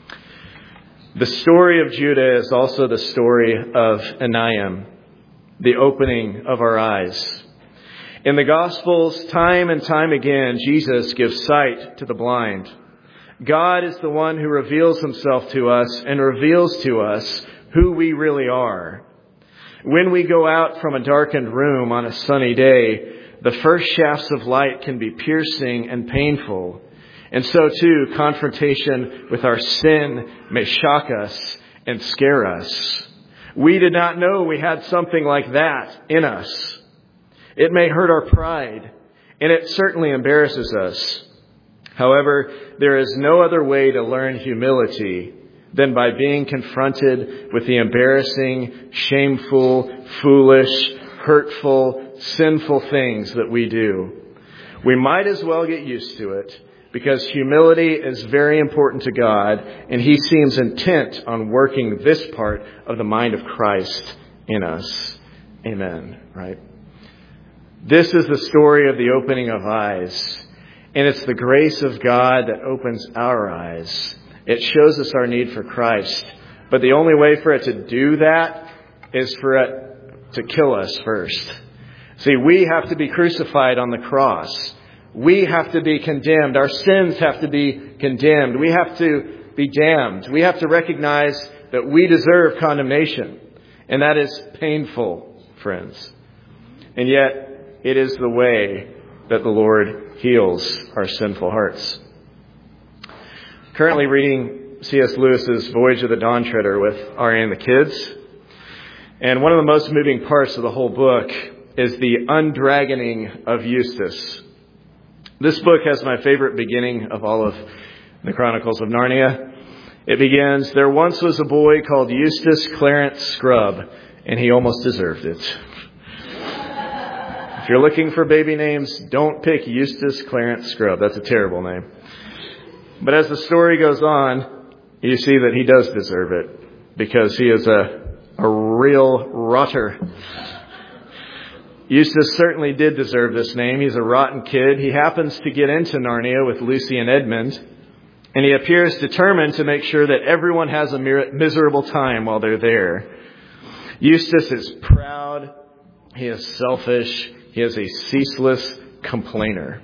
The story of Judah is also the story of Enayim, the opening of our eyes. In the Gospels, time and time again, Jesus gives sight to the blind. God is the one who reveals himself to us and reveals to us who we really are. When we go out from a darkened room on a sunny day, the first shafts of light can be piercing and painful. And so too, confrontation with our sin may shock us and scare us. We did not know we had something like that in us. It may hurt our pride, and it certainly embarrasses us. However, there is no other way to learn humility than by being confronted with the embarrassing, shameful, foolish, hurtful, sinful things that we do. We might as well get used to it, because humility is very important to God, and he seems intent on working this part of the mind of Christ in us. Amen. Right? This is the story of the opening of eyes, and it's the grace of God that opens our eyes. It shows us our need for Christ, but the only way for it to do that is for it to kill us first. See, we have to be crucified on the cross. We have to be condemned. Our sins have to be condemned. We have to be damned. We have to recognize that we deserve condemnation. And that is painful, friends. And yet, it is the way that the Lord heals our sinful hearts. Currently reading C S Lewis's Voyage of the Dawn Treader with Ari and the kids. And one of the most moving parts of the whole book is the undragoning of Eustace. This book has my favorite beginning of all of the Chronicles of Narnia. It begins, "There once was a boy called Eustace Clarence Scrubb, and he almost deserved it." If you're looking for baby names, don't pick Eustace Clarence Scrubb. That's a terrible name. But as the story goes on, you see that he does deserve it, because he is a, a real rotter. Eustace certainly did deserve this name. He's a rotten kid. He happens to get into Narnia with Lucy and Edmund, and he appears determined to make sure that everyone has a miserable time while they're there. Eustace is proud. He is selfish. He is a ceaseless complainer.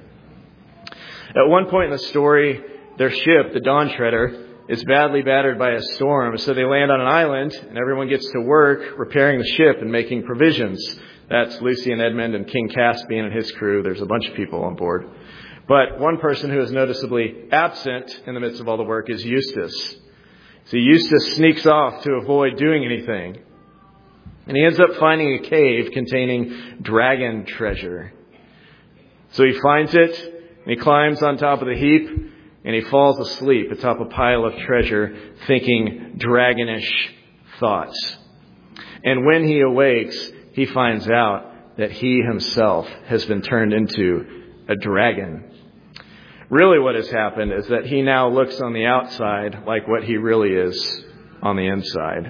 At one point in the story, their ship, the Dawn Treader, is badly battered by a storm, so they land on an island, and everyone gets to work repairing the ship and making provisions. That's Lucy and Edmund and King Caspian and his crew. There's a bunch of people on board. But one person who is noticeably absent in the midst of all the work is Eustace. See, Eustace sneaks off to avoid doing anything. And he ends up finding a cave containing dragon treasure. So he finds it, and he climbs on top of the heap, and he falls asleep atop a pile of treasure, thinking dragonish thoughts. And when he awakes, he finds out that he himself has been turned into a dragon. Really what has happened is that he now looks on the outside like what he really is on the inside.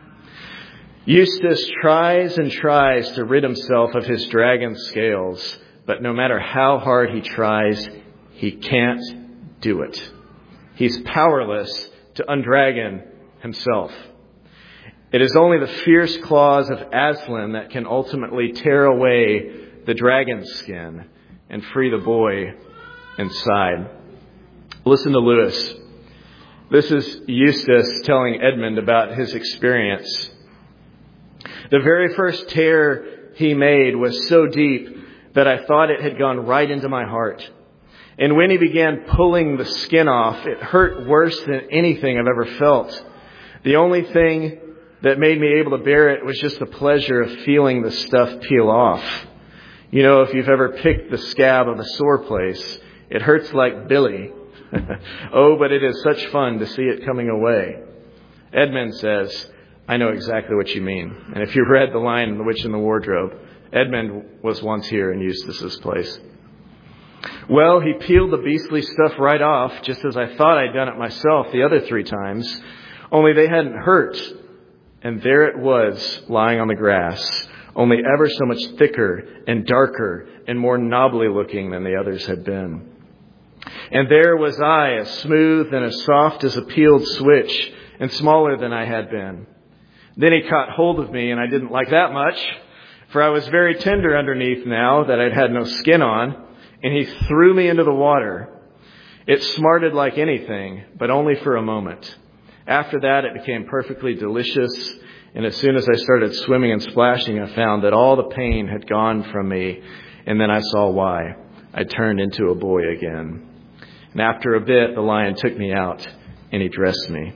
Eustace tries and tries to rid himself of his dragon scales, but no matter how hard he tries, he can't do it. He's powerless to undragon himself. It is only the fierce claws of Aslan that can ultimately tear away the dragon's skin and free the boy inside. Listen to Lewis. This is Eustace telling Edmund about his experience. "The very first tear he made was so deep that I thought it had gone right into my heart. And when he began pulling the skin off, it hurt worse than anything I've ever felt. The only thing that made me able to bear it was just the pleasure of feeling the stuff peel off. You know, if you've ever picked the scab of a sore place, it hurts like Billy. Oh, but it is such fun to see it coming away." Edmund says, "I know exactly what you mean. And if you read The Lion and the Witch in the Wardrobe, Edmund was once here in Eustace's place. Well, he peeled the beastly stuff right off, just as I thought I'd done it myself the other three times, only they hadn't hurt. And there it was, lying on the grass, only ever so much thicker and darker and more knobbly looking than the others had been. And there was I, as smooth and as soft as a peeled switch, and smaller than I had been. Then he caught hold of me, and I didn't like that much, for I was very tender underneath now that I'd had no skin on, and he threw me into the water. It smarted like anything, but only for a moment. After that, it became perfectly delicious, and as soon as I started swimming and splashing, I found that all the pain had gone from me, and then I saw why. I turned into a boy again. And after a bit, the lion took me out, and he dressed me."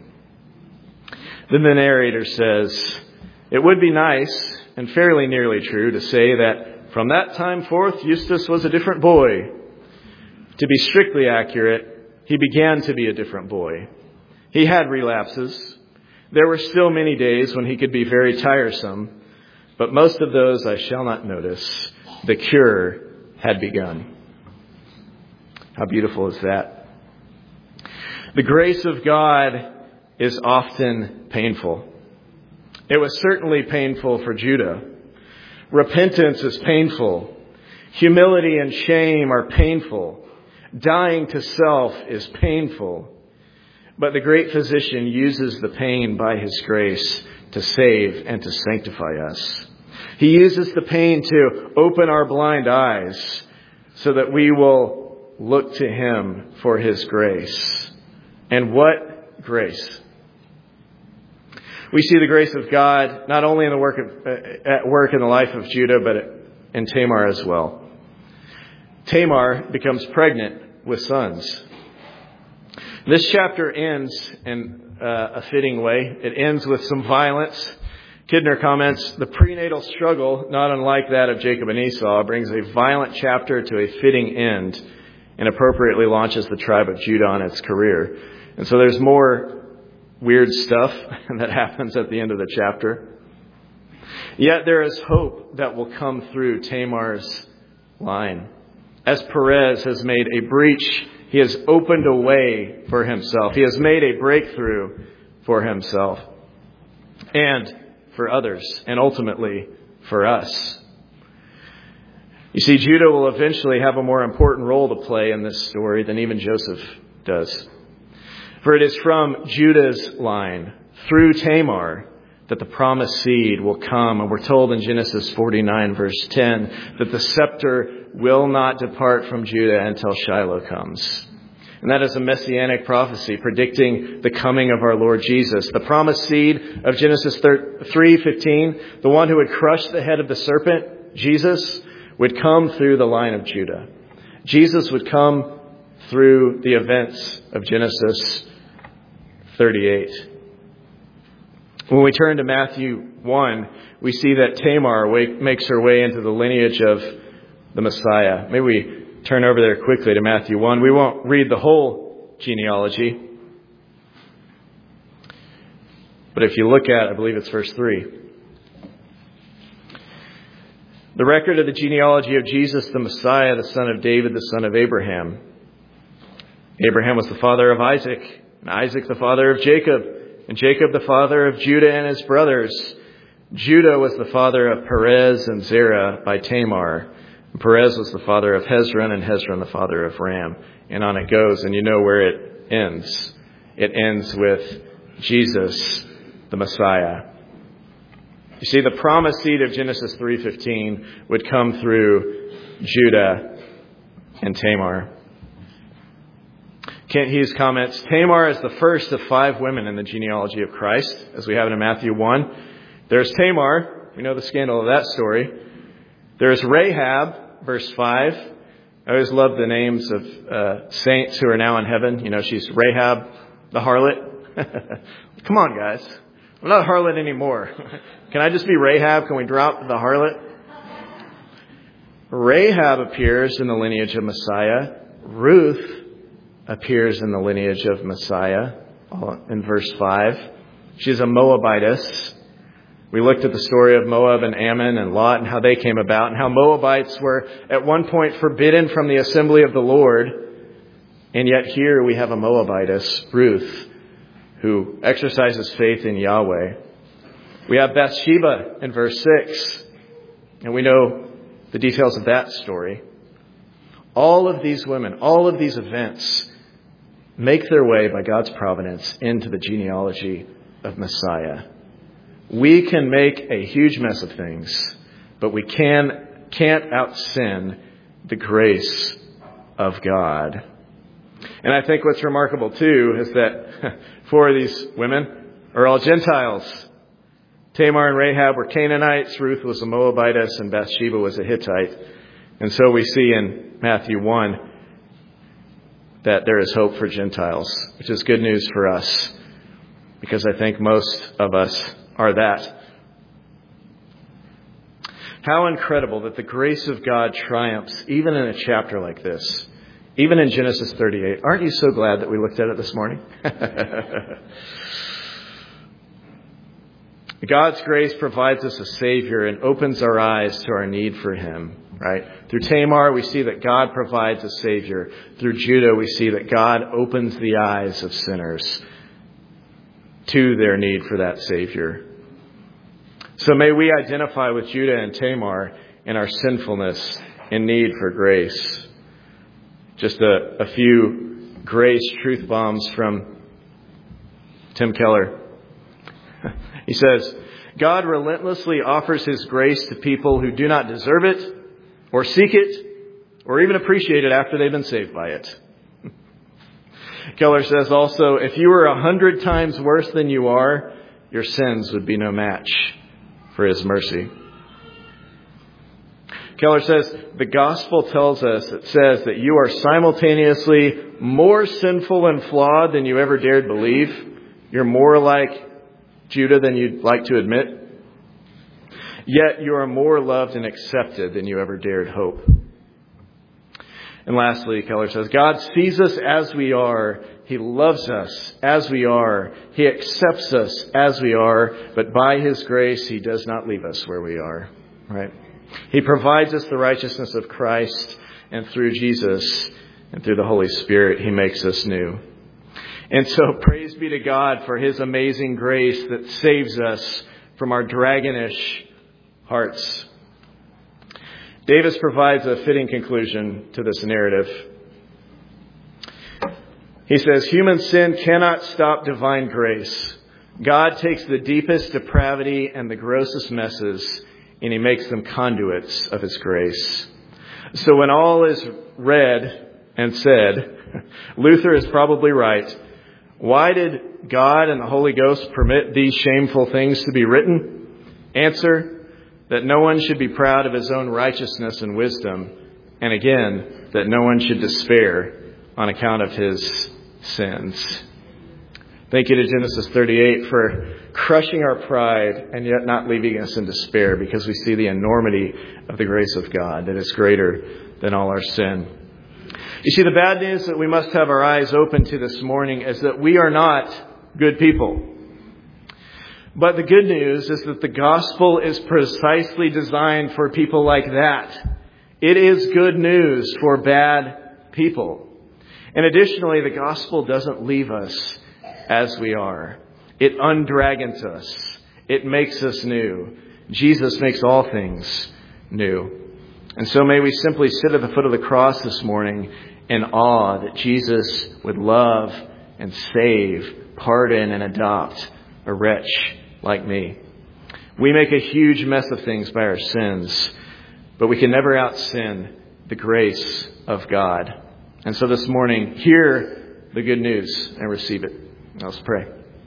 Then the narrator says, "It would be nice, and fairly nearly true, to say that from that time forth, Eustace was a different boy. To be strictly accurate, he began to be a different boy. He had relapses. There were still many days when he could be very tiresome, but most of those I shall not notice. The cure had begun." How beautiful is that? The grace of God is often painful. It was certainly painful for Judah. Repentance is painful. Humility and shame are painful. Dying to self is painful. But the great physician uses the pain by his grace to save and to sanctify us. He uses the pain to open our blind eyes so that we will look to him for his grace. And what grace? We see the grace of God not only in the work of, uh, at work in the life of Judah, but in Tamar as well. Tamar becomes pregnant with sons. This chapter ends in uh, a fitting way. It ends with some violence. Kidner comments, the prenatal struggle, not unlike that of Jacob and Esau, brings a violent chapter to a fitting end and appropriately launches the tribe of Judah on its career. And so there's more weird stuff that happens at the end of the chapter. Yet there is hope that will come through Tamar's line. As Perez has made a breach, he has opened a way for himself. He has made a breakthrough for himself and for others, and ultimately for us. You see, Judah will eventually have a more important role to play in this story than even Joseph does. For it is from Judah's line, through Tamar, that the promised seed will come. And we're told in Genesis forty-nine, verse ten, that the scepter will not depart from Judah until Shiloh comes. And that is a messianic prophecy predicting the coming of our Lord Jesus. The promised seed of Genesis three fifteen, the one who would crush the head of the serpent, Jesus, would come through the line of Judah. Jesus would come through the events of Genesis thirty-eight. When we turn to Matthew one, we see that Tamar makes her way into the lineage of the Messiah. May we turn over there quickly to Matthew one. We won't read the whole genealogy. But if you look at, I believe it's verse three. The record of the genealogy of Jesus, the Messiah, the son of David, the son of Abraham. Abraham was the father of Isaac, and Isaac the father of Jacob, and Jacob the father of Judah and his brothers. Judah was the father of Perez and Zerah by Tamar. And Perez was the father of Hezron, and Hezron the father of Ram. And on it goes, and you know where it ends. It ends with Jesus, the Messiah. You see, the promised seed of Genesis three fifteen would come through Judah and Tamar. Kent Hughes comments, Tamar is the first of five women in the genealogy of Christ, as we have it in Matthew one. There's Tamar. We know the scandal of that story. There's Rahab, verse five. I always love the names of uh, saints who are now in heaven. You know, she's Rahab, the harlot. Come on, guys. I'm not a harlot anymore. Can I just be Rahab? Can we drop the harlot? Rahab appears in the lineage of Messiah. Ruth appears in the lineage of Messiah in verse five. She's a Moabitess. We looked at the story of Moab and Ammon and Lot and how they came about, and how Moabites were at one point forbidden from the assembly of the Lord. And yet here we have a Moabitess, Ruth, who exercises faith in Yahweh. We have Bathsheba in verse six, and we know the details of that story. All of these women, all of these events make their way by God's providence into the genealogy of Messiah. We can make a huge mess of things, but we can, can't out-sin the grace of God. And I think what's remarkable, too, is that four of these women are all Gentiles. Tamar and Rahab were Canaanites, Ruth was a Moabitess, and Bathsheba was a Hittite. And so we see in Matthew one that there is hope for Gentiles, which is good news for us, because I think most of us are that. How incredible that the grace of God triumphs even in a chapter like this. Even in Genesis thirty-eight. Aren't you so glad that we looked at it this morning? God's grace provides us a Savior and opens our eyes to our need for Him, right? Through Tamar, we see that God provides a Savior. Through Judah, we see that God opens the eyes of sinners to their need for that Savior. So may we identify with Judah and Tamar in our sinfulness and need for grace. Just a, a few grace truth bombs from Tim Keller. He says, God relentlessly offers His grace to people who do not deserve it or seek it or even appreciate it after they've been saved by it. Keller says also, if you were a hundred times worse than you are, your sins would be no match for His mercy. Keller says, the gospel tells us, it says that you are simultaneously more sinful and flawed than you ever dared believe. You're more like Judah than you'd like to admit. Yet you are more loved and accepted than you ever dared hope. And lastly, Keller says, God sees us as we are. He loves us as we are. He accepts us as we are. But by His grace, He does not leave us where we are. Right? He provides us the righteousness of Christ. And through Jesus and through the Holy Spirit, He makes us new. And so praise be to God for His amazing grace that saves us from our dragonish hearts. Davis provides a fitting conclusion to this narrative. He says, human sin cannot stop divine grace. God takes the deepest depravity and the grossest messes, and He makes them conduits of His grace. So when all is read and said, Luther is probably right. Why did God and the Holy Ghost permit these shameful things to be written? Answer, that no one should be proud of his own righteousness and wisdom, and again, that no one should despair on account of his sins. Thank you to Genesis thirty-eight for crushing our pride and yet not leaving us in despair, because we see the enormity of the grace of God that is greater than all our sin. You see, the bad news that we must have our eyes open to this morning is that we are not good people. But the good news is that the gospel is precisely designed for people like that. It is good news for bad people. And additionally, the gospel doesn't leave us as we are. It undragons us. It makes us new. Jesus makes all things new. And so may we simply sit at the foot of the cross this morning in awe that Jesus would love and save, pardon and adopt a wretch like me. We make a huge mess of things by our sins, but we can never out-sin the grace of God. And so this morning, hear the good news and receive it. Let's pray.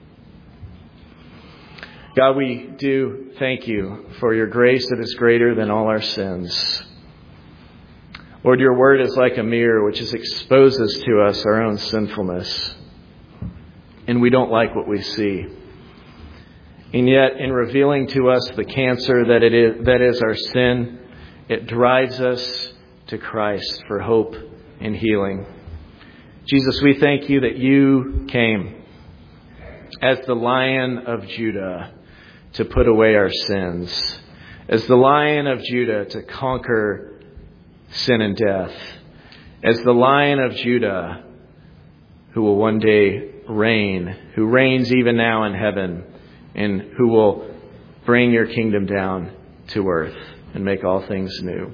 God, we do thank you for your grace that is greater than all our sins. Lord, your word is like a mirror which exposes to us our own sinfulness. And we don't like what we see. And yet, in revealing to us the cancer that it is, that is our sin, it drives us to Christ for hope and healing. Jesus, we thank you that you came as the Lion of Judah to put away our sins, as the Lion of Judah to conquer sin and death, as the Lion of Judah who will one day reign, who reigns even now in heaven, and who will bring your kingdom down to earth and make all things new.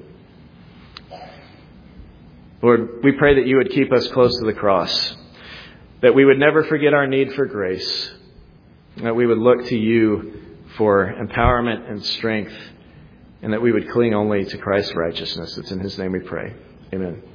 Lord, we pray that you would keep us close to the cross, that we would never forget our need for grace, that we would look to you for empowerment and strength, and that we would cling only to Christ's righteousness. It's in his name we pray. Amen.